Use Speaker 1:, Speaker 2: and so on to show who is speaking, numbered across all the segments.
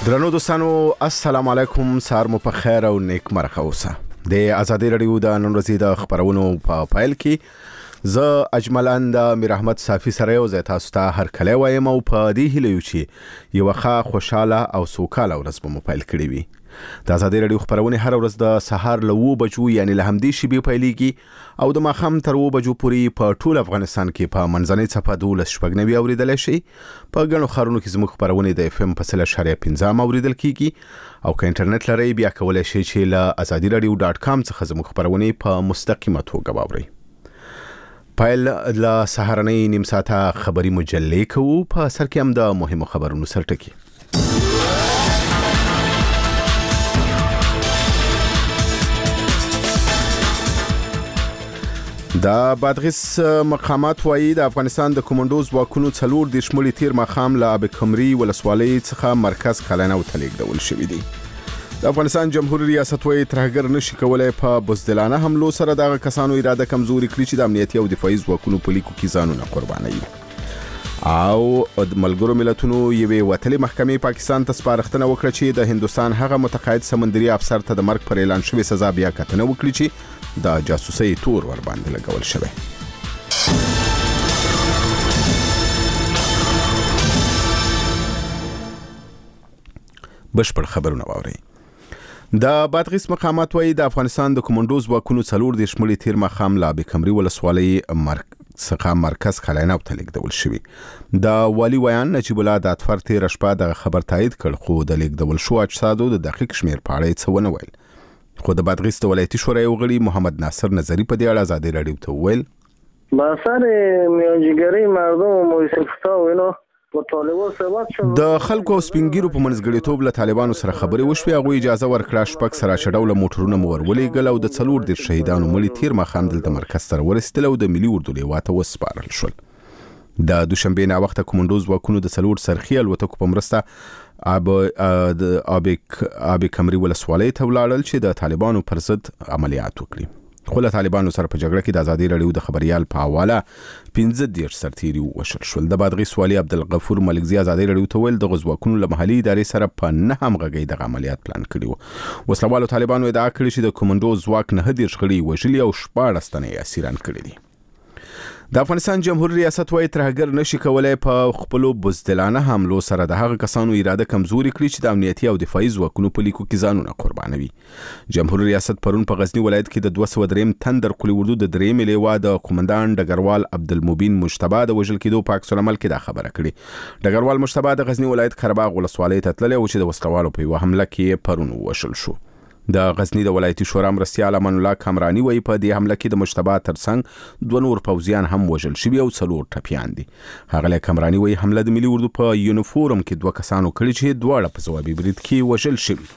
Speaker 1: درنو دوستانو السلام علیکم، سار مو په خیر او نیک مرغه اوسه. د ازادي رادیو د نن ورځې د خبرونو په فایل کې زه اجمل میر احمد صافی سره یو ځای تاسو ته هر کله وایم او په دې هیله یو چې یو ښه خوشاله او سوکاله ورځ به مو فایل کړی وي. د ازادي رادیو خبرونه هر ورځ د سهار له 9 بجو یعنی له همدې شیبې پیلېږي او د ماښام تر 9 بجو پورې په ټول افغانستان کې په منځنۍ صفحه 12 اوریدل شي. په ګڼو خبرونو کې زموږ خبرونه د FM په 0.15 اوریدل کیږي او که انټرنیټ لري بیا کولای شئ چې له azadiradio.com څخه زموږ خبرونه په مستقیمه توګه واورئ. پایل له سهارنۍ نیم ساعته خبري مجلې کوو، په سر کې هم د مهمو خبرونو سرټکی. د بادغیس مقامات وایي د افغانستان د کمانډو ځواکونو 4 د شمولي تیر مخام له اب کمري ولسوالۍ څخه مرکز خلانه او تلیږدول شوې دي. د افغانستان جمهوریت ریاست وایي ترهګر نشي کولای په بزدلانه حملو سره دغه کسانو اراده کمزوري کړي چې د امنیتي او دفاعي ځواکونو په لیکو کې ځانونه قربانوي. او د ملګرو ملتونو یوې وتلې محکمې پاکستان ته سپارښتنه وکړه چې د هندستان هغه متقاعد سمندري افسر ته د مرګ پر اعلان شوی سزا بیا کتنه وکړي چې د جاسوسي تور ور باندې لګول شوی. بشپړ خبرونه واورئ. د بادغیس مقامات وایي د افغانستان د کمانډو ځواکونو 4 د شمولي تیر مخام له اب کمري ولسوالۍ څخه مرکز خلانه او تلیږدول شوی. د والی ویان نجیب الله د اتفر تیر شپه د خبر تایید کړ، خو د لیږدول شو اجسادو د دقیق شمیر په اړه څه ونه ویل. خو د بادغیس د ولایتي شورای غړي محمد ناصر نظری په دې اړه ازادي رادیو ته ویل
Speaker 2: با اثر میانجیگری مردم و موسیقی‌ها و اینا مطالبه ثبات شد. د
Speaker 1: خلکو او سپینګیرو په منځګړیتوب له طالبانو سره خبرې وشوې. هغه اجازه ورکړه شپږ سره چډول موټرونه مور ولېګل او د 4 د شهیدانو مړي تیر مخام دلته مرکز سره ورسېدل او د ملي اردو لیواته وسپارل شول. د دوشنبه نا وخت کومندوز واکونو د 4 سرخي الوتکو په مرسته اب کمري ولسوالۍ ته ولاړل چې د طالبانو پر ضد عملیات وکړي. خو له طالبانو سره په جګړه کې د ازادي رادیو د خبريال په حواله 15 سرتیري وشل شول. د بادغیس والي عبدالغفور ملکزي ازادي رادیو ته ویل د غزواکونو له محلي ادارې سره په نه همغږي د عملیات پلان کړی و. وسلوالو طالبانو ادعا کړې چې د کومندو ځواک نه هدي شغړي وژلي او 14 تنه اسیران کړي دي. د افغانستان جمهوریت ریاست وایي ترهګر نشي کولای په خپل بزدلانه حملو سره د هغه کسانو اراده کمزوري کړي چې د امنیتي او دفاعي ځواکونو په لیکو کې ځانونه قربانوي. جمهوریت ریاست پرون په غزنی ولایت کې د 203 تندر قلی اردو د درېم لیوا د قومندان ډګروال عبدالمبین مجتبی د وژل کېدو په عکس العمل کې دا خبره کړې. ډګروال مجتبی د غزنی ولایت قرهباغ ولسوالۍ ته تللی و چې د وسلوالو په یو حمله کې پرون وشل شو. د غزنی د ولایتي شورا مرستیال امان الله کامرانی وایي په دې حمله کې د مجتبی ترڅنګ 2 نور پوځیان هم وژل شوي او 4 ټپیان دي. هغه کامرانی وایي حمله د ملي اردو په یونیفورم کې 2 کسانو کړي چې دواړه په ځوابي برید کې وژل شوي.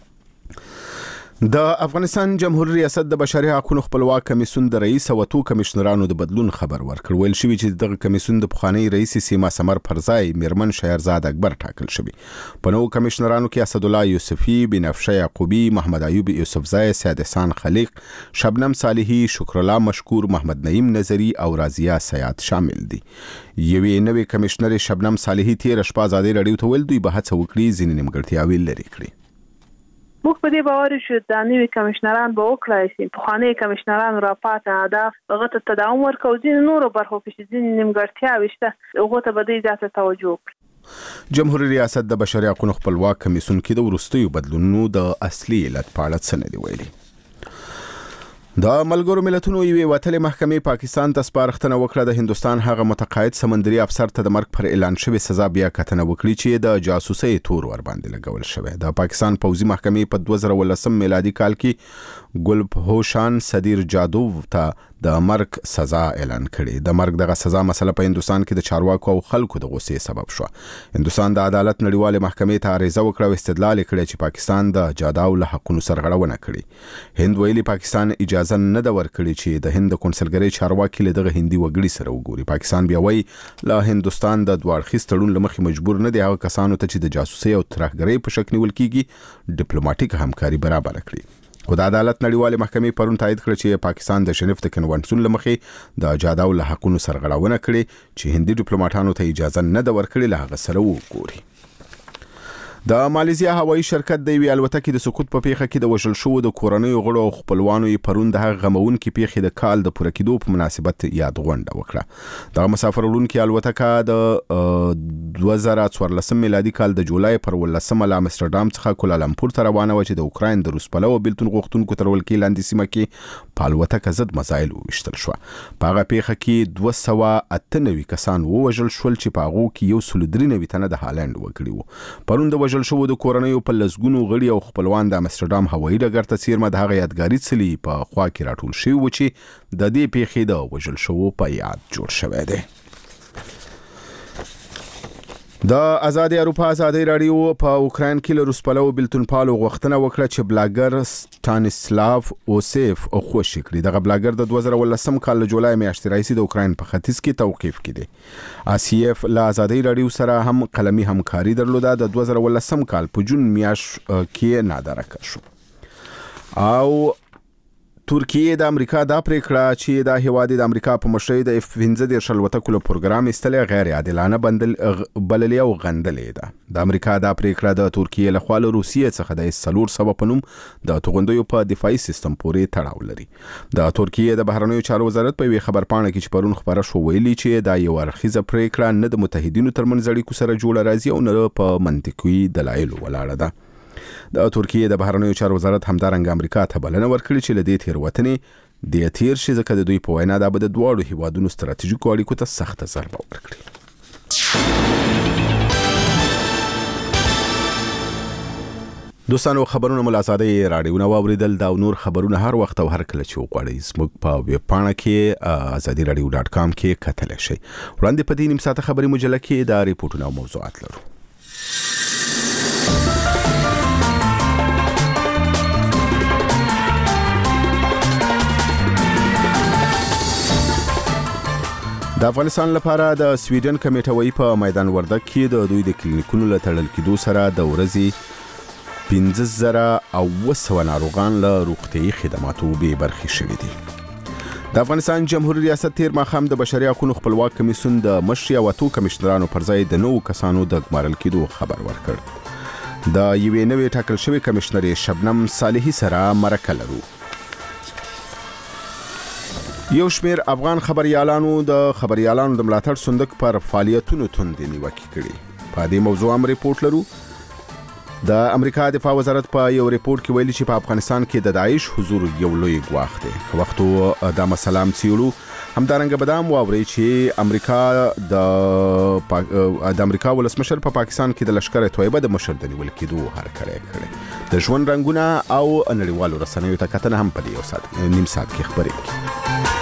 Speaker 1: د افغانستان جمهوریت ریاست د بشري حقوقو خپلواک کمیسیون د رئیس او 2 کمشنرانو د بدلون خبر ورکړ. ویل شوی چې دغه کمیسیون د پخوانی رئیس سیما سمر پرځای میرمن شهرزاد اکبر ټاکل شوی. په نو کمشنرانو کې اسد الله یوسفی، بنفشه یعقوبی، محمد ایوب یوسفزای، سید احسان خلیق، شبنم صالحی، شکر الله مشکور، محمد نعیم نظری او رازیه سیاد شامل دي. یوې نوې کمشنر شبنم صالحی تیر شپه ازادي رادیو ته ویل دوی به هڅه وکړي ځینې نیمګړتیاوې لري کړي.
Speaker 3: موږ په دې باور شو د نوي کمشنران به وکړای شي پخوانی کمشنران را پاتې اهداف هغه ته تداوم ورکړو. ځینې نورو برخو کې ځینې نیمګړتیاوې شته هغه ته به دوی زیاته توجه وکړي.
Speaker 1: جمهوریت ریاست د بشري حقوقو خپلواک کمیسیون کې د وروستیو بدلونونو د اصلي علت په اړه څه نه دی ویلي. د ملګرو ملتونو یوې وتلې محکمې پاکستان ته سپارښتنه وکړه د هندستان هغه متقاعد سمندري افسر ته د مرګ پر اعلان شوی سزا بیا کتنه وکړي چې د جاسوسي تور ور باندې لګول شوی. د پاکستان پوځي محکمې په 2019 میلادي کال کې ګلبهوشان صدیر جادو ته د مرګ سزا اعلان کړي. د مرګ دغه سزا مسله په هندستان کې د چارواکو او خلکو د غوسې سبب شو. هندستان د عدالت نړیواله محکمې ته عریضه وکړه او استدلال کړی چې پاکستان د جادو له حقونو سرغړونه کړي. هند ویلي پاکستان اجازه نه د ورکړي چې د هند کونسلګری چارواکي له دغه هندي وګړي سره وګوري. پاکستان بیا وایي له هندستان د دوړخیز تړون لمخې مجبور نه دی هغه کسانو ته چې د جاسوسي او ترهګرۍ په شکل نیول کیږي ډیپلوماټیک همکاري برابر کړي. خو د عدالت نړیواله محکمې پرون تایید کړ چې پاکستان د شنف د کنوانسیون لمخې د جادو له حقونو سرغړونه کړې چې هندي ډیپلوماټانو ته اجازه نه ده ورکړې له هغه سره وګوري. د مالیزیا هوایي شرکت د یوې الوتکې د سقوط په پیښه کې د وژل شوو د کورنیو غړو او خپلوانو یې پرون د هغه غموونکې پیښې د کال د پوره کېدو په مناسبت یاد غونډه وکړه. دغه مسافر وړونکې الوتکه د 2014 میلادي کال د جولای پر 18 له امستردام څخه کوالالمپور ته روانه و چې د اوکراین د روس پلوه بیلتون غوښتونکو تر ولکې لاندې سیمه کې په الوتکه ضد میزایل وویشتل شو. په هغه پیښه کې 298 کسان ووژل شول چې په هغو کې 193 تنه د هالند وګړي وو. پرون د وژل شوو د کورنیو په لسګونو غړي او خپلوان د امستردام هوایي ډګر ته څیرمه د هغه یادګاري څلي په خوا کې راټول شوي وو چې د دې پیښې د وژل شوو په یاد جوړ شوی دی. د آزادي اروپا آزادي رادیو په اوکراین کې له روس پلوه بیلتون پالو غوښتنه وکړه چې بلاګر ستانیسلاف اوسیف خوشی کړي. دغه بلاګر د 2018 کال له جولای میاشتې راهیسې د اوکراین په ختیځ کې توقیف کړي. آسیف له آزادي رادیو سره هم قلمي همکاري درلوده. د 2018 کال په جون میاشت کې نادره شو او ترکیه د امریکا دا پریکړه چې د هیواد د امریکا په مشرۍ د F-15 الوتکو له پروګرام ایستلې غیر عادلانه بللې او غندلې ده. د امریکا دا پریکړه د ترکیه له خوا له روسیې څخه د S-400 په نوم د توغندیو په دفاعي سیستم پورې تړاو لري. د ترکیه د بهرنیو چارو وزارت په یوې خبرپاڼه کې چې پرون خبره شو ویلي چې دا یو اړخیزه پریکړه نه د متحدینو ترمنځ اړیکو سره جوړه راځي او نه په منطقي دلایلو ولاړه ده. د ترکیه د بهرنیو چارو وزارت همدارنګه امریکا ته بلنه ورکړي چې له دې تېروتنې د تیر شي ځکه د دوی په وینا دا به د دواړو هیوادونو ستراتیژیکو اړیکو ته سخته ضربه ورکړي. دوستانو خبرونه مل آزادي رادیو نو اوریدل دا نور خبرونه هر وخت او هر کله چې وغواړئ زموږ په ویب پاڼه کې azadiradio.com کې کتلی شئ. وړاندې په دې نیم ساعته خبري مجله کې دا ریپورتونه او موضوعات لرو. د افغانستان لپاره د سویډن کمیټه په میدان وردګ کې د دوی د کلینیکونو له تړل کېدو سره د ورځې 15,900 ناروغان له روغتیايي خدماتو بې برخې شوي دي. د افغانستان جمهوریت ریاست تیر ماښام د بشري حقوقو خپلواک کمیسیون د مشري او 2 کمشنرانو پر ځای د 9 کسانو د ګمارل کېدو خبر ورکړ. د یوې نوې ټاکل شوې کمشنرې شبنم صالحي سره مرکه لرو. یو شمیر افغان خبريالانو د ملاتړ صندوق پر فعالیتونو توندې نیوکې کړي. په دې موضوع هم ریپورت لرو. د امریکا دفاع وزارت په یو ریپورت کې ویلي چې په افغانستان کې د داعش حضور یو لوی ګواښ دی. که وختو دا مسله هم څیړو. همدارنګه به دا هم واورئ چې د امریکا ولسمشر په پاکستان کې د لشکر طیبه د مشر د نیول کېدو هرکړی کړی. د ژوند رنګونه او نړیوالو رسنیو ته کتنه هم په دې یو ساعت نیم ساعت کې خبرې کوي.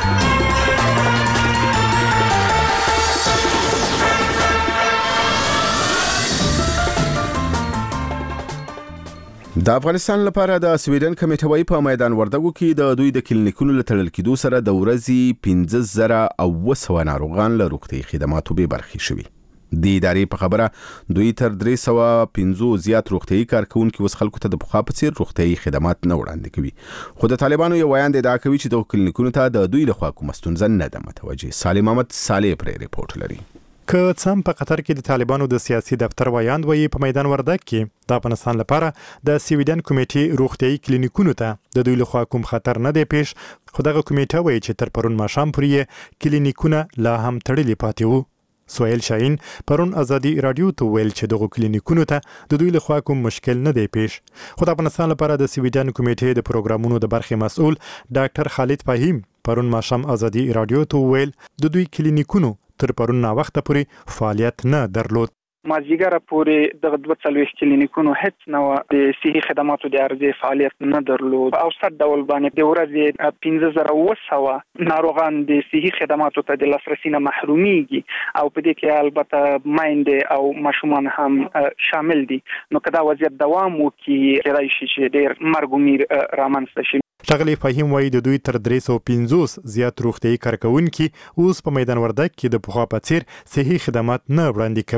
Speaker 1: د افغانستان لپاره د سویډن کمیټه په میدان وردګو کې د دوی د کلینیکونو له تړل کېدو سره د ورځې 15,900 ناروغان له روغتیايي خدماتو بې برخې شوي. د ادارې په خبره دوی تر 350 زیات روغتیايي کارکونکي اوس خلکو ته د پخوا په څیر روغتیايي خدمات نه وړاندې کوي. خو د طالبانو یو ویاند ادعا کوي چې د کلینیکونو ته د دوی لخوا کومه ستونزه نه ده متوجه. سالم احمد صالح پر ریپورت لري.
Speaker 4: که څم په قطر کې د طالبانو د سیاسي دفتر ویاند وایي په میدان وردګ کې د افغانستان لپاره د سویډن کمیټې روغتیايي کلینیکونو ته د دوی لخوا کوم خطر نه دی پیش. خو دغه کمیټه وایي چې تر پرون ماښام پورې کلینیکونه لا هم تړلي پاتې وو. سهیل شاهین پرون آزادي رادیو ته ویل چې دغه کلینیکونو ته د دوی لخوا کوم مشکل نه دی پیش. خو د افغانستان لپاره د سویډن کمیټې د پروګرامونو د برخې مسؤل ډاکټر خالد فهیم پرون ماښام آزادي رادیو ته ویل د دوی کلینیکونو تر پرون نا وخت پورې فعالیت نه درلود.
Speaker 5: مازیګر پورې د 42 کلینیکونو هیڅ نو د صحي خدماتو د عرضه فعالیت نه درلود. او ست ډول باندې د ورځې 15,900 ناروغان د صحي خدماتو ته د لاسرسي نه محروميږي او په دې کې البته مایندې او ماشومان هم شامل دي. نو کدا وضعیت دوام وکړي کېدای شي چې ډېر مرګ میر رامنځته شي.
Speaker 4: ښاغلی فهیم وایي د دوی تر 350 زیات روغتیايي کارکونکي اوس په میدان وردګ کې د پخوا په څیر صحي خدمات نه وړاندې کوي.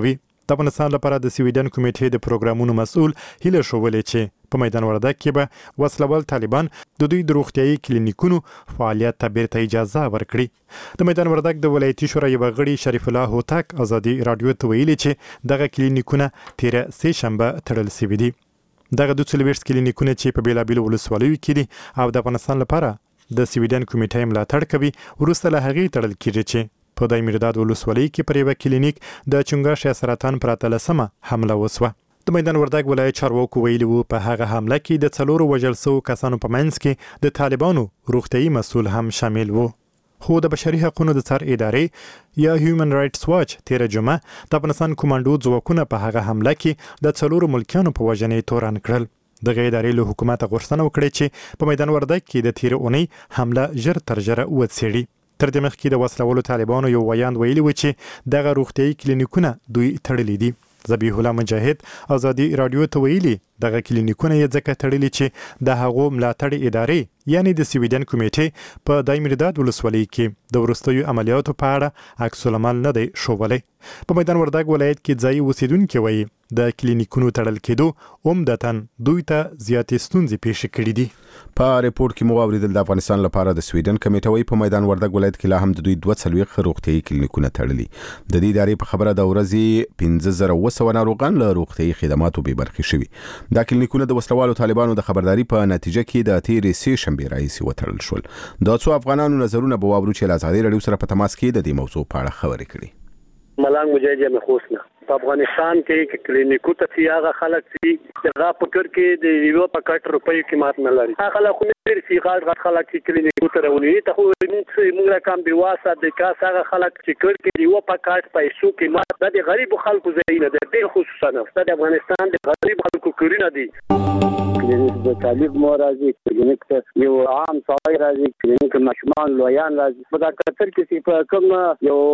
Speaker 4: د افغانستان لپاره د سویډن کمیټې د پروګرامونو مسؤل هیله شوولې چې په میدان وردګ کې به وسلوال طالبان د دوی د روغتیايي کلینیکونو فعالیت ته بیرته اجازه ورکړي. د میدان وردګ د ولایتي شورا یو غړي شریف الله هوتک ازادي رادیو ته ویلي چې دغه کلینیکونه تیر سه شنبه تړل شوي دي. دغه 240 کلینیکونه چې په بیلابیلو ولسوالیو کې دي او د افغانستان لپاره د سویډن کمیټې ملاتړ کوي وروسته له هغې تړل کیږي چې په دایمي رداد ولسوالۍ کې پر یو کلینیک د چنګاښ سرطان پر 13مه حمله وسوه. د میدان وردګ ولایت چارواکو ویلي وو په هغه حمله کې د 4 وژل شوو کسانو په منځ کې د طالبانو روغتیايي مسؤل هم شامل وو. خو د بشري حقوقو د څار ادارې یا هیومن رائټس واچ تیر جمعه د افغانستان کمانډو ځواکونه په هغه حمله کې د 4 ملکیانو په وژنې تورن کړل. دغه ادارې له حکومت غوښتنه وکړه چې په میدان وردګ کې د تیر اونۍ حمله ژر تر ژره وڅېړي. تر دې مخکې د وسلوالو طالبانو یو ویاند ویلي و چې دغه روغتیايي کلینیکونه دوی تړلي دي. ذبیح الله مجاهد ازادي رادیو ته ویلي دغه کلینیکونه یې ځکه تړلي چې د هغو ملاتړ ادارې یعنی د سویډن کمیټې په دایمي رداد ولسوالۍ کې د وروستیو عملیاتو په اړه عکس العمل نه دی ښوولی. په میدان وردګ ولایت کې ځایي اوسیدونکي وایي د کلینیکونو تړل کېدو عمدتاً دوی ته زیاتې ستونزې پیښې کړي دي.
Speaker 1: په ریپورت کې مو واوریدل د افغانستان لپاره د سویډن کمیټه وایي په میدان وردګ ولایت کې لا هم د دوی 240 روغتیايي کلینیکونه تړلي. د دې ادارې په خبره د ورځې 15200 ناروغان له روغتیايي خدماتو بې برخې شوي. دا کلینیکونه د وسلوالو طالبانو د خبرداري په نتیجه کې د تیرې سه شنبې راهیسې وتړل شول. د څو افغانانو نظرونه به واورو چې له ازادي رادیو سره په تماس کې د دې موضوع په اړه خبرې کړي.
Speaker 2: ملنګ مجاهد مخوسنه په افغانستان کې کلینیکو ته هغه خلک چې هغه فکر کې د یو پکټ روپۍ قیمت نه لري. هغه خلک چې غاټ خلک چې کلینیکو ته راولي ته خو موږ کم به واسه د کاس هغه خلک چې کړ کې یو پکټ پیسو قیمت د غریب خلکو زینه ده د خصوصا د افغانستان د غریب خلکو کړینه دي. کلینیک د طالب مورازي کلینیک ته یو عام سړی راځي کلینیک مشمان لویان راځي په دا کتر کې په کوم یو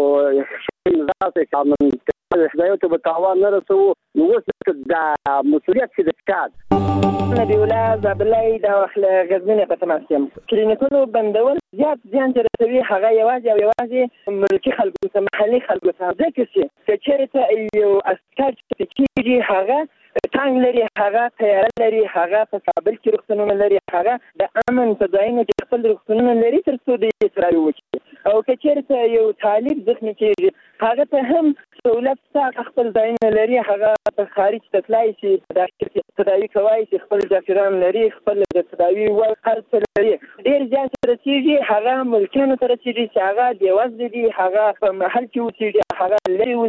Speaker 2: زاسه کوم دا یو ته بتاوان نه رسو نو وسه د مسؤلیت چې د شاد
Speaker 6: نبی الله زبلای د غزنین په تماس یم کلینیکونو بندول زیات ځان رسوي هغه یوازې ملکی خلکو ته محلي خلکو ته ځکه چې چیرته یو اسکار چې هغه تانګ لري هغه تیار لري هغه په کابل کې روغتونونه لري هغه د امن په ځایونو کې خپل روغتونونه لري تر څو د اسرائیل وکړي او که چیرته یو طالب زخمي کېږي هغه ته هم سہولت څخه خپل ځایونه لري هغه په خارج تطلای شي تداوی کوي چې خپل ډاکټران لري خپل د تداوی ول خرڅ لري ډیر ځان سره چې هغه ملکانو سره چې هغه دی وځي دي هغه په محل کې وسیږي هغه لري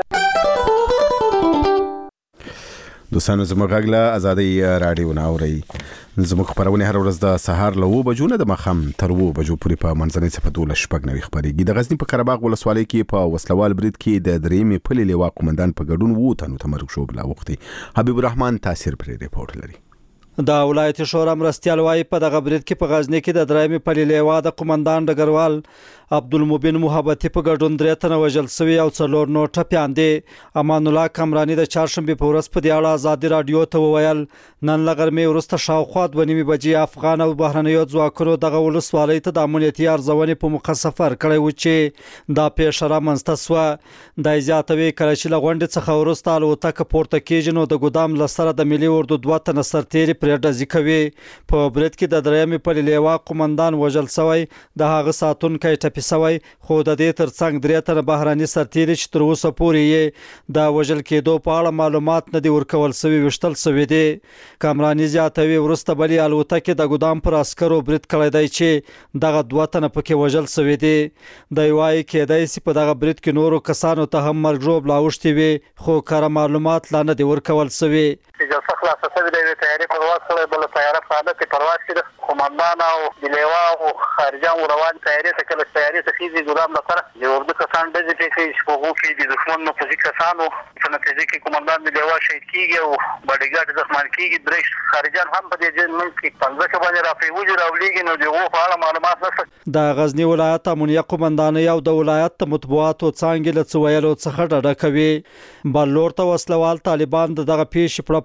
Speaker 6: وسیږي.
Speaker 1: دوستانو زموږ غږ له ازادي رادیو ناوري زموږ خبرونه هر ورځ د سهار له 9 بجو نه د مخم تر 9 بجو پورې په منځنۍ صفه 12 خبرېږي. د غزنی په قرهباغ ولسوالۍ کې په وسلوال برید کې د درېمې پلې لیوا قومندان په ګډون وو تنو تمرګ شو بلا وختي. حبیب الرحمن تاثیر پر ریپورت لري.
Speaker 7: د ولایت شورا مرستیال وايي په دغه برید کې په غزنی کې د درېمې پلې لیوا د قومندان ډګروال عبدالمبین محبتي په ګډون 3 تنه وژل شوي او 4 نور ټپيان دي. امان الله کمرانی د چهارشنبه په ورځ په دې اړه ازادي رادیو ته وویل نن لغرمې ورسته شاوخوا 2 بجې افغان او بهرنیو ځواکونو دغه ولسوالۍ ته د امنیتي ارزونې په موخه سفر کړی و چې دا پیښه رامنځته شوه. د زیاتوي کله چې لغونډې څخه ورسته الوتکه پورته کېږي نو د ګودام لسره د ملي اردو 2 تنه سرتیري پرې ډزې کوي. په برید کې د درېمې پلې لیوا قومندان وژل شوی د هغه ساتونکی ټپي شوی خو د دې ترڅنګ 3 تنه بهراني سرتیري چې تر اوسه پورې د وژل کېدو په اړه معلومات نه دي ورکول شوي وشتل شوي دي. کامرانی زیاتوي ورسته بلی الوتکه د ګودام پر عسکرو برید کړی دی چې دغه 2 تنه پکې وژل شوي دي. د وايي کېدای شي په دغه برید کې نورو کسانو ته هم مرګ ژوب لاوښتي وي خو کار معلومات لا نه دي ورکول شوي.
Speaker 2: جلسه خلاصه شوې ده تیاری پرواز کړی بل تیاری په حالت کې پرواز کړی قومندان او لیوا او خارجان روان تیاری ته کله تیاری ته خېږي ګلام لپاره د اردو کسان د دې کې شپږو کې د دښمن په ځکه کسانو په نتیجه کې قومندان لیوا شهید کیږي او باډیګارد زخمي کیږي. درې خارجان هم په دې ځای کې 15 باندې راپیوځي راولېږي نو دغه په اړه معلومات نشته. د
Speaker 7: غزنی ولایت امنیه قومندان یو د ولایت مطبوعاتو څنګه له څویلو څخه ډډه کوي. بلور ته وسلوال طالبان دغه پیښې پر غاړه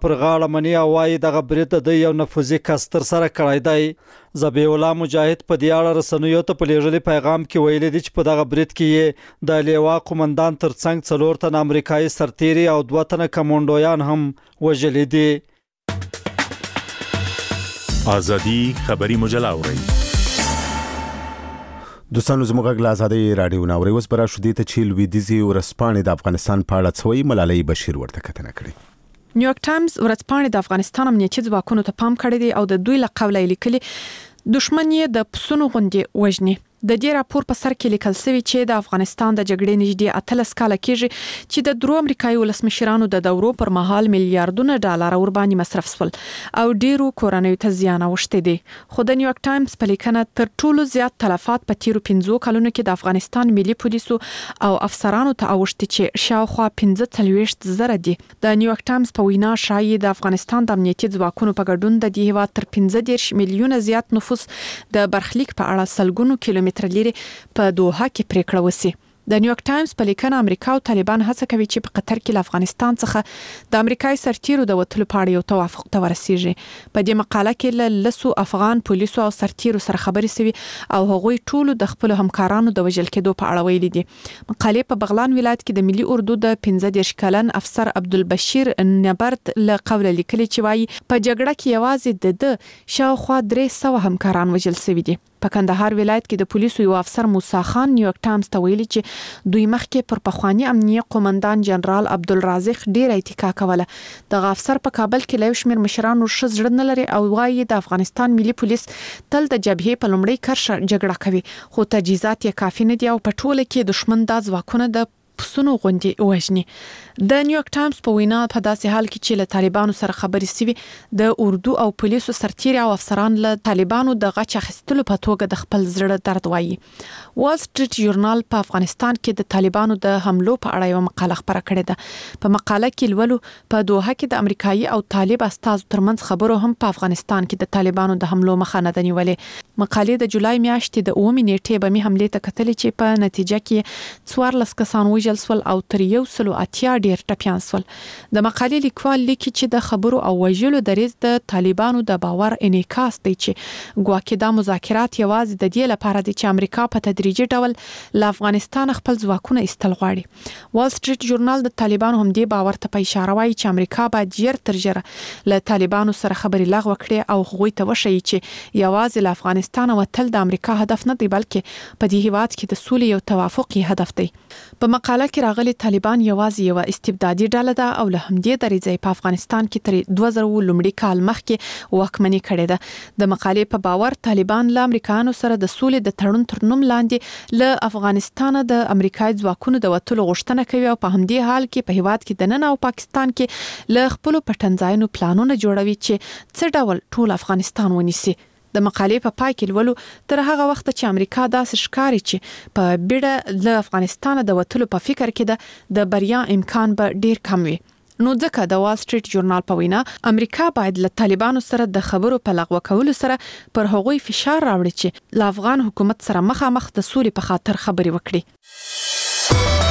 Speaker 7: رامني او وايي دغه برید د یو نفوذي کس تر سره کړی دی ذبیح الله مجاهد په دې اړه رسنیو ته په لیږلي پیغام کې ویلي دی چې په دغه برید کې د لیوا قومندان ترڅنګ 4 تن امریکایي سرتیري او 2 تن کمانډویان هم وژلي دي.
Speaker 8: ازادي خبري مجله اوري
Speaker 1: دوستانو زموږ له ازادي رادیو ناوري اوس برا شو دي ته چې لویدیزي ورسپانې د افغانستان په اړه څوي ملالۍ بشیر ورته کتنه کړې.
Speaker 9: نیویارک ټایمز ورځپاڼې د افغانستان امنیتي ځواکونو ته پام کړی دی او د دوی له قوله لیکلي دشمن یې د پسونو غوندې وژني. د دې راپور په سر کې لیکل شوی چې د افغانستان د جګړې نږدې 13 کال کېږي چې د درو امریکایي ولسمشرانو د دورو پر مهال میلیارډونه ډالر ور باندې مصرف شول او ډیرو کورنیو ته زیان اوښتی دي. خو د نیویارک ټایمز په لیکنه تر ټولو زیات تلفات په تیرو 15 کلونو کې د افغانستان ملي پولیسو او افسرانو ته اوښتي چې شاوخوا 45,000 دي. د نیویارک ټایمز په وینا شایي د افغانستان د امنیتي ځواکونو په ګډون د دې هیواد تر 15 میلیونه زیات نفوس د برخلیک په اړه سلګونو کیلومتر لري په دوحه کې پریکړه وسی. د نیویارک ټایمز په لیکنه امریکا او طالبان هڅه کوي چې په قطر کې له افغانستان څخه د امریکایي سرتیرو د وټلو په اړه یو توافق ته ورسیږي. په دې مقاله کې له لسو افغان پولیسو او سرتیرو سره خبرې شوي او هغوی ټول د خپل همکارانو د وژل کېدو په اړه ویلي دي. مقالې په بغلان ولایت کې د ملي اردو د 15 کلن افسر عبدالبشیر نبرد له قوله لیکلي چې وايي په جګړه کې یوازې د شاوخوا 300 همکاران وژل شوي دي. په کندهار ولایت کې د پولیسو یو افسر موسی خان نیویارک ټایمز ته ویلي چې دوی مخکې پر پخوانی امنیه قومندان جنرال عبدالرازق ډیر اتکا کوله. دغه افسر په کابل کې له شمیر مشرانو ښه زړه نه لري او وايي د افغانستان ملي پولیس تل د جبهې په لومړۍ کرښه جګړه کوي خو تجهیزات یې کافي نه دي او په ټوله کې دشمن د ځواکونو د پسونو غوندې وژني. د نیویارک ټایمز په وینا په داسې حال کې چې له طالبانو سره خبرې سوي د اردو او پولیسو سرتیري او افسران له طالبانو د غچ اخیستلو په توګه د خپل زړه درد وایي. وال سټریټ ژورنال په افغانستان کې د طالبانو د حملو په اړه یو مقاله خپره کړې ده. په مقاله کې لولو په دوحه کې د امریکایي او طالب استازو ترمنځ خبرو هم په افغانستان کې د طالبانو د حملو مخه نه نیولې. مقالې د جولای میاشتې د 9 نیټې به می حمله ته کتلې چې په نتیجه کې 14 کسان وژل شول او تر 180 ډیر ټپیان شول. د مقالې لیکوال لیکي چې د خبرو او وژلو دریځ د طالبانو د باور انعکاس دی چې ګواکې دا مذاکرات یوازې د دې لپاره دي چې امریکا په تدریجي ډول له افغانستان خپل ځواکونه ایستل غواړي. وال سټریټ ژورنال د طالبانو هم دې باور ته په اشاره وایي چې امریکا باید ژر تر ژره له طالبانو سره خبرې لغوه کړي او هغوی ته وښيي چې یوازې له افغانستان وتل د امریکا هدف نه دی بلکې په دې هیواد کې د سولې یو توافقي هدف دی. په مقاله کې راغلي طالبان یوازې یو استبدادي ډله ده او له همدې درېځي په افغانستان کې تر 2000 لومړي کال مخکې واکمني کړې ده. د مقالې په باور طالبان له امریکایانو سره د سولې د تړون تر نوم لاندې له افغانستان د امریکایي ځواکونو د وټلو غوښتنه کوي او په همدې حال کې په هیواد کې د نن او پاکستان کې له خپل پټنځایونو پلانونه جوړوي چې څه ډول ټول افغانستان ونیسي. د مقالې په پای کې ولولو تر هغه وخت چې امریکا داسې ښکاري چې په بیړه له افغانستان د وټلو په فکر کې ده د بریا امکان به ډیر کم وي. نو ځکه د وال سټریټ ژورنال په وینا امریکا باید له طالبانو سره د خبرو په لغوه کولو سره پر هغوی فشار راوړي چې له افغان حکومت سره مخامخ د سولې په خاطر خبرې وکړي.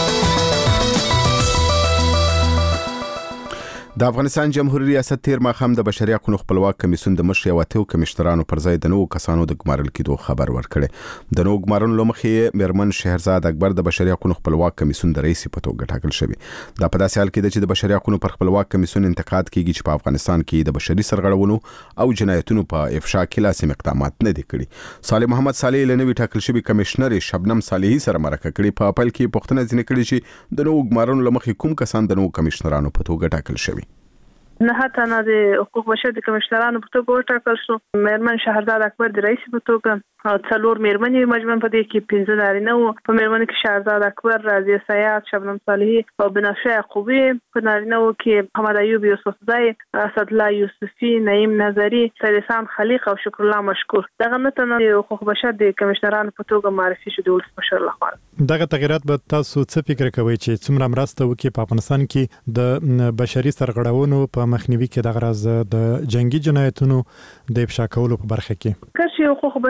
Speaker 1: د افغانستان جمهوریت ریاست تیر ماښام د بشري حقوقو خپلواک کمیسیون د مشر او اتو کمشنرانو پر ځای د 9 کسانو د ګمارل کېدو خبر ورکړي. د 9 ګمارنو لمخې میرمن شهرزاد اکبر د بشري حقوقو خپلواک کمیسیون د رئیس په توګه ټاکل شوی. دا په داسې حال کې چې د بشري حقوقو پر خپلواک کمیسیون انتقاد کیږي چې په افغانستان کې د بشري سرغړونو او جنایتونو په افشا کې لازم اقدامات نه دي کړي. صالح محمد صالح لنوي ټاکل شوی کمشنر شبنم صالحي سره مرکه کړي. په خپل کې پښتنه ځنې کړي چې د 9 ګمارنو لمخې کوم کسان د 9 کمشنرانو په توګه ټاکل شوی.
Speaker 3: نه تنه د حقوق بشر د کمشنرانو په توګه وټاکل شو. میرمن شهرزاد اکبر د رئیس په توګه او څلور میرمنې مجموعاً په دې کې 15 نارینه وو. په میرمنې کې شهرزاد اکبر، رازیه سیاد، شبنم صالحي او بنفشه یعقوبی. په نارینه وو کې محمد ایوب یوسفزئی، اسدالله یوسفی، نعیم نظری، سید احسان خلیق او شکر الله مشکور. دغه نه د حقوق بشر د کمشنرانو په توګه معرفي شو د ولسمشر لخوا.
Speaker 4: دغه تغیرات به تاسو څه فکر کوئ چې څومره مرسته وکړي په افغانستان کې د بشري سرغړونو په مخنیوي کې د غرض د جنگي جنایتونو د افشا کولو په برخه کې؟
Speaker 3: کله حقوق بشر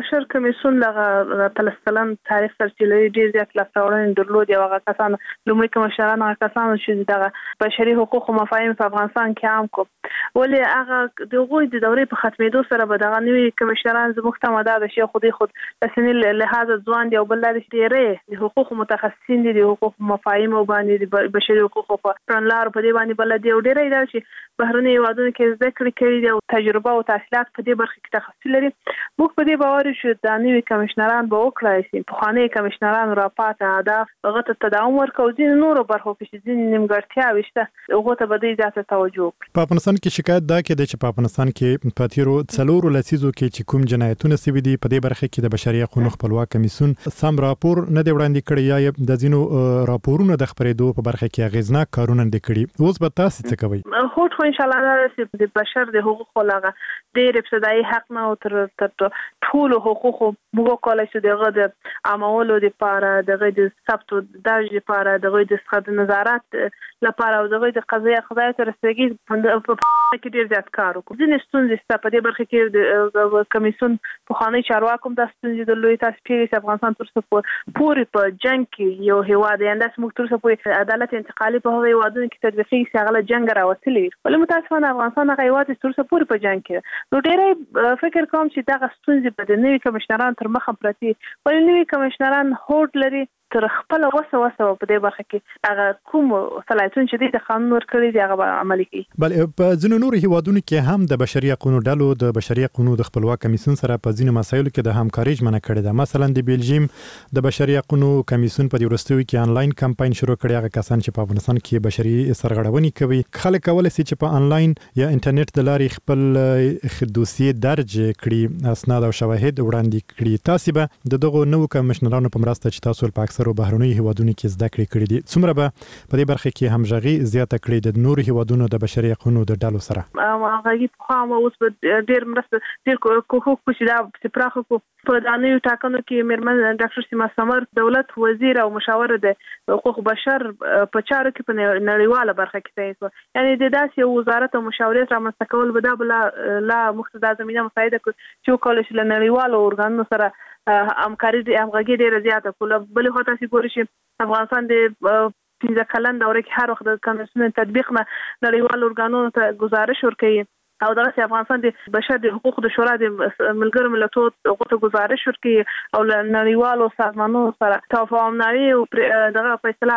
Speaker 3: کمیسیون لغه تلسکلن تاریخ سرچینې ډیر زیات لاسوړنې درلود یو هغه کسان لومړي کمشران هغه کسان چې د بشري حقوقو مفاهیم په افغانستان کې عام کو ولې هغه د غوي د دورې په ختمېدو سره به دغه نوي کمشران زموږ ته ماده د شي خود لسنې لحاظ ځوان دی او بل د ډیرې د حقوقو متخصصین دي د حقوقو مفاهیم او باندې د بشري حقوقو په پرنلار په دې باندې بل دی او ډیرې دا چې بهرني هیوادونو کې زده کړې دي او تجربه او تحصیلات په دې برخه کې تخصص لري موږ په دې باور یو چې د نوي کمشنران به وکړای شي په خانه کمشنران راپات اهداف هغه ته تداوم ورکوي ځین نور برخو کې ځین نیمګړتیا وشته هغه ته به د زیاته توجه
Speaker 4: په افغانستان کې شکایت دا کې چې په افغانستان کې په تیرو څلورو لسیزو کې چې کوم جنایتونه سوي دي په دې برخه کې د بشري حقوقو خپلواک کمیسیون سم راپور نه دی وړاندې کړی یا د ځینو راپورونو د خبرېدو په برخه کې اغیزناک کارونه دي کړی اوس به تاسو څه کوئ
Speaker 3: خو ان شاء الله د بشر د حقوقو لغه ډېر ابتدایي حق نه او تر ټول حقوقو موږ کولای شو دغه د عامولو لپاره دغه د ثبت درج لپاره دغه د سخت نظارت لپاره او دغه د قضیه خدای ته رسیدګي په کې ډېر زیات کار وکړو ځینې ستونزې په دې برخه کې د کمیسیون په خانه چارواکو د ستونزې د لوی تاسو چې افغانستان تر څو پورې په جنگ کې یو هیواد انداز موږ تر څو پورې عدالت انتقالي په هغه هیوادونو کې تطبیقي څنګه جنگ راوستلی ولې متاسفانه افغانستان هغه هیواد تر څو پورې په جنگ کې نو ډېر فکر کوم چې دا ستونزې په نوي کمشنران تر مخه پرتي ولې نوي کمشنران هوډ لري تر خپل وسه په دې برخه کې هغه کوم صلاحیتونه چې د قانون ورکړي دي هغه عملي کړي
Speaker 4: بل په ځینو نور هیوادونو کې هم د بشري حقوقو ډلو د بشري حقوقو د خپلواک کمیسیون سره په ځینو مسایلو کې د همکاري ژمنه کړې ده مثلا د بیلجیم د بشري حقوقو کمیسیون په وروستیو کې انلاین کمپاین شروع کړی هغه کسان چې په افغانستان کې بشري سرغړونې کوي خلک کولای شي چې په انلاین یا انټرنیټ د لارې خپل دوسیې درج کړي اسناد او شواهد وړاندې کړي تاسو به دغه نوو کمشنرانو په مرسته چې تاسو په اکثر بهرنی هیوادونو کې زده کړې کړې دي څومره به په دې برخه کې همغږي زیاته کړې د نور هیوادونو د بشري حقوقو د ډلو سره
Speaker 3: هغه په خامه اوس په ډېر مرسته ډېر کوښښ کوي دا چې پراخه کو په دانیو ټاکنو کې میرمن ډاکټر سیما سمر دولت وزیر او مشاور د حقوق بشر په چارو کې په نړیواله برخه کې تایید یعنی د داسې وزارت او مشاورت رامنځته کول به دا لا مقتضا زمينه مساعده کوي چې کولای شي نړیوالو اورګانونو سره همکاري د همغږي ډیره زیاته کوله بل خو تاسو ګورئ چې افغانستان د 15 کلن دورې کې هر وخت د کمیسیون تطبیق نه نړیوالو اورګانونو ته گزارش ورکوي او دغه افغانستان د بشر د حقوقو د شورا د ملګرو ملتونو غوښتنه گزارش ورکړي او نړیوالو سازمانونو سره تفاهمنامه او دغه فیصله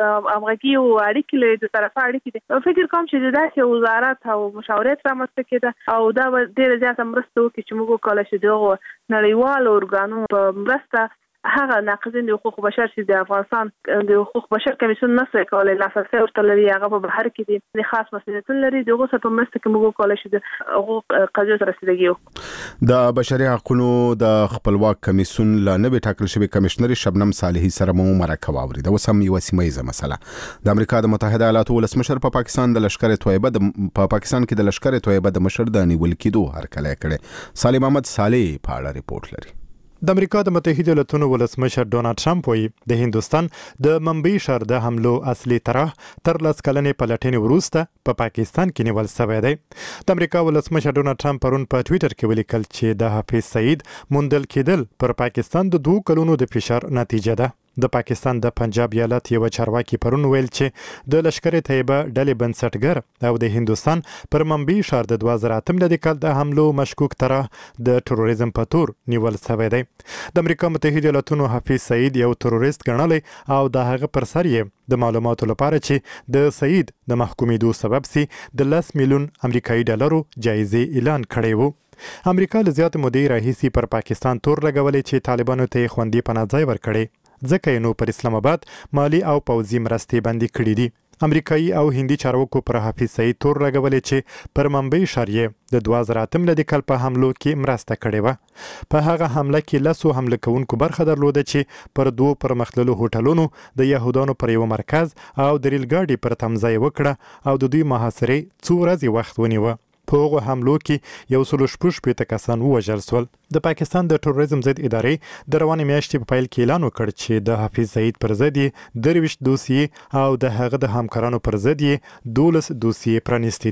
Speaker 3: همغږي او اړیکې له دوه طرفه اړیکې دي فکر کوم چې داسې وزارت او مشاورت رامنځته کېده او دا ډېر زیات مرسته وکړي چې موږ کولای شو دغه نړیوالو اورګانونو په مرسته هغه ناقضین د حقوق بشر چې د افغانستان د حقوق بشر کمیسیون نسوي کولای لاسرسي ورته لري هغه په بهر کې دي د خاص مسؤلیتونه لري دغه څه په مرسته کې موږ کولای شو د حقوق قضیې ته رسیدګي
Speaker 1: د بشري حقوقو د خپلواک کمیسیون لا نه ټاکل شوی کمشنر شبنم صالحي سره مو مرکه واوري د وسم یو سیمه مسله د امریکا د متحده ایالاتو ولسمشر په پاکستان د لشکره طیبه په پاکستان کې د لشکره طیبه د مشر د نیول کېدو هرکلی کړي سالم احمد صالح په اړه ریپورت لري
Speaker 4: د امریکا د متحده ایالاتو ولسمشر ډونالد ټرمپ وایي د هندستان د منبي شهر د حملو اصلي طرح تر لاس کلنې پلټنې وروسته په پاکستان کې نیول شوی دی د امریکا ولسمشر ډونالد ټرمپ پرون په ټوئیټر کې ولیکل چې د حافظ سعید موندل کېدل پر پاکستان د 2 کلونو د فشار نتیجه ده د پاکستان د پنجاب ایالت یو چارواکي پرون ویل چې د لشکره طیبه ډلې بنسټګر او د هندستان پر منبي شهر د 2008 کال د حملو مشکوک طرح د تروریزم په تور نیول شوی دی د امریکا متحده ایالاتونو حافظ سعید یو تروریست ګڼلی او د هغه پر سر یې د معلوماتو لپاره چې د سعید د محکومېدو سبب سي د 10 میلیون امریکایي ډالرو جایزې اعلان کړی وو امریکا له زیات مودې راهیسي پر پاکستان تور لګولې چې طالبانو ته خوندي پناه ځای ورکړي ځکه نو پر اسلام آباد مالی او پوځي مرستې بندي کړې دي امریکایي او هندي چارواکو پر حافظ سعید تور لګولې چې پر منبي شاریه د 2008 کال په حملو کې مرسته کړې و په هغه حمله کې لاسو حمله کوونکو برخه درلوده چې پر 2 پرمختللو هوټلونو د يهودانو پر یو مرکز او د ریل ګاډي پر تمځای وکړه او د دوی محاصره 2 ورځې وخت ونیوه په هغه حملو کې یو سل شپږ کسان ووژل شول د پاکستان د تروریزم ضد ادارې د روانې میاشتې په پیل کې اعلان وکړ چې د حافظ سعید پر ضد 23 دوسیې او د هغه د همکارانو پر ضد 12 دوسیې پرانیستې دي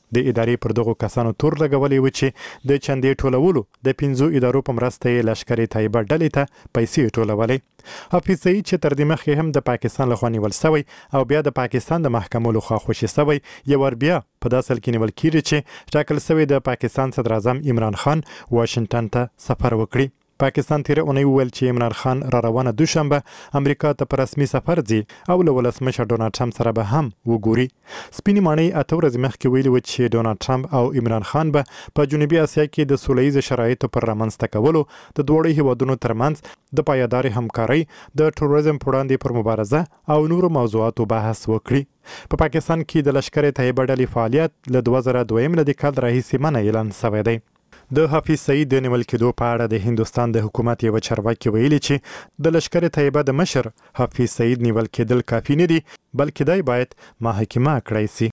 Speaker 4: د ادارې پر دغو کسانو تور لګولې و چې د چندې ټولولو د 5 ادارو په مرسته یې لشکري طیبه ډلې ته پیسې ټولولې. حفیظ سعید چې تر دې مخکې هم د پاکستان لخوا نیول شوی او بیا د پاکستان د محکمو لخوا خوشي شوی، یو ور بیا په داسې حال کې نیول کیږي چې ټاکل شوی د پاکستان صدر اعظم عمران خان واشنگټن ته سفر وکړي. پاکستان تیر اونۍ ویل چې عمران خان را روانه دوشنبه امریکا ته په رسمي سفر ځي او له ولسمشر ډونالد ټرمپ سره به هم وګوري. سپینې ماڼۍ 8 ورځې مخکې ویلي و چې ډونالد ټرمپ او عمران خان به په جنوبي اسیا کې د سولهییز شرایطو پر رامنځته کولو د دواړو هیوادونو ترمنځ د پایدارې همکارۍ، د ټروریزم پر وړاندې پر مبارزه او نورو موضوعاتو بحث وکړي. په پاکستان کې د لشکري طیبه ډلې فعالیت له 2002 میلادي کال راهیسې منع اعلان شوی دی. د حفیظ سعید د نیول کېدو په اړه د هندوستان د حکومت یو چارواکي ویلي چې د لشکري طیبه د مشر حفیظ سعید نیول کېدل کافي نه دي، بلکې دای باید محاکمه کړای شي.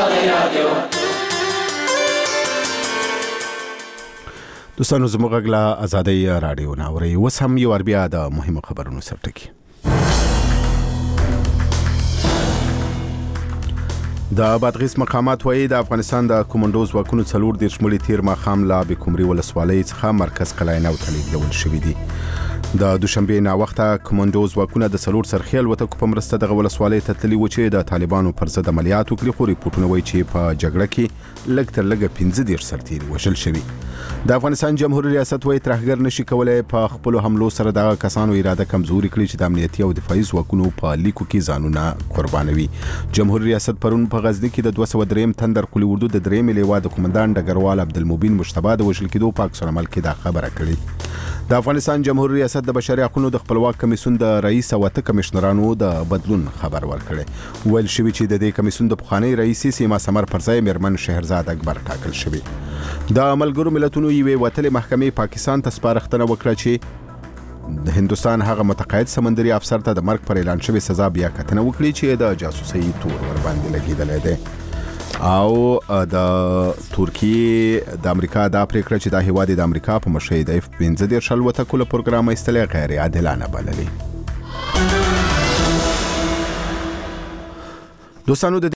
Speaker 1: دوستانو زموږ غږ له آزادۍ راډیو نه اورئ. اوس هم یو بیا د مهمو خبرونو سره ټکی. د بادغیس مقامات وایي د افغانستان د کمانډو ځواکونو 40 مړي تیر ماښام لا بکمري ولسوالۍ څخه مرکز قلعه ته لیږدول شوي دي. د دوشنبه نا وخته کمانډو ځواکونه د 4 سرخي الوتکو په مرسته د ولسوالۍ ته تللي و چې د طالبانو پر ضد عملیات وکړي، خو ریپورتونه وایي چې په جګړه کې لږ تر لږه 15 سرتیري وژل شوي. د افغانستان جمهوریت ریاست وایي ترهګر نشي کولای په خپل حملو سره د کسانو اراده کمزوري کړي چې د امنیتي او دفاعي ځواکونو په لیکو کې ځانونه قربانوي. جمهوریت ریاست پرون په غزنی کې د 203 تندر قلی اردو د 3 لیوا د کمانډان ډګروال عبدالمبین مشتبه د وژل کېدو په عکس العمل کې دا خبره کړې. د افغانستان جمهوریت ریاست د بشري حقوقو د خپلواک کمیسیون د رئیس او 8 کمشنرانو د بدلون خبر ورکړي. ویل شوی چې د دې کمیسیون د پخوانی رئیس سیما سمر پرځای میرمن شهرزاد اکبر ټاکل شوی. د ملګرو ملتونو یوې وتلې محکمې پاکستان ته سپارښتنه وکړه چې د هندوستان هغه متقاعد سمندري افسر ته د مرګ پر اعلان شوی سزا بیا کتنه وکړي چې د جاسوسي تور ور باندې لګیدلی دی. او د ترکیه د امریکا دا پریکړه چې د هیواد د امریکا په مشرۍ د F-15 الوتکو له پروګرام ایستلې غیر عادلانه بللې. دوستانو